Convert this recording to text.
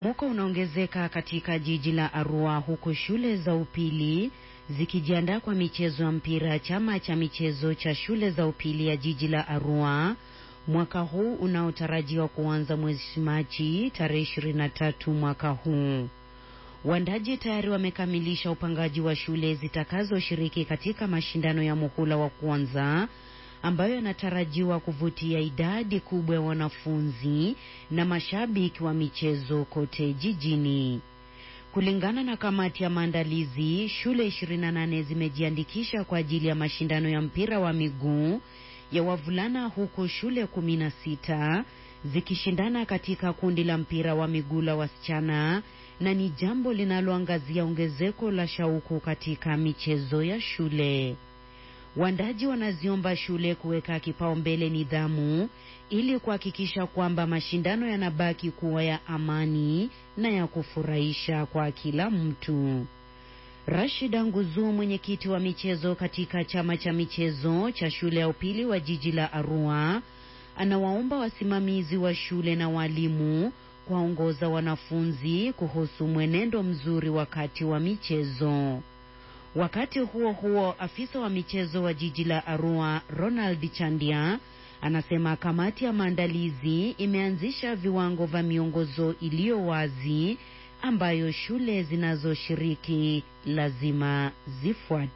Mwaka unaongezeka katika jiji la Arua, huku shule za upili zikijiandaa kwa michezo ya mpira. Chama cha michezo cha shule za upili ya jiji la Arua mwaka huu unaotarajiwa kuanza mwezi Machi tarehe 23 mwaka huu. Waandaji tayari wamekamilisha upangaji wa shule zitakazoshiriki katika mashindano ya muhula wa kwanza ambayo yanatarajiwa kuvutia idadi kubwa ya wanafunzi na mashabiki wa michezo kote jijini. Kulingana na kamati ya maandalizi, shule 28 zimejiandikisha kwa ajili ya mashindano ya mpira wa miguu ya wavulana, huku shule 16 zikishindana katika kundi la mpira wa miguu la wasichana, na ni jambo linaloangazia ongezeko la shauku katika michezo ya shule. Waandaji wanaziomba shule kuweka kipaumbele nidhamu ili kuhakikisha kwamba mashindano yanabaki kuwa ya amani na ya kufurahisha kwa kila mtu. Rashida Nguzu, mwenyekiti wa michezo katika chama cha michezo cha shule ya upili wa jiji la Arua, anawaomba wasimamizi wa shule na walimu kuwaongoza wanafunzi kuhusu mwenendo mzuri wakati wa michezo. Wakati huo huo, afisa wa michezo wa jiji la Arua, Ronald Chandia, anasema kamati ya maandalizi imeanzisha viwango vya miongozo iliyo wazi ambayo shule zinazoshiriki lazima zifuate.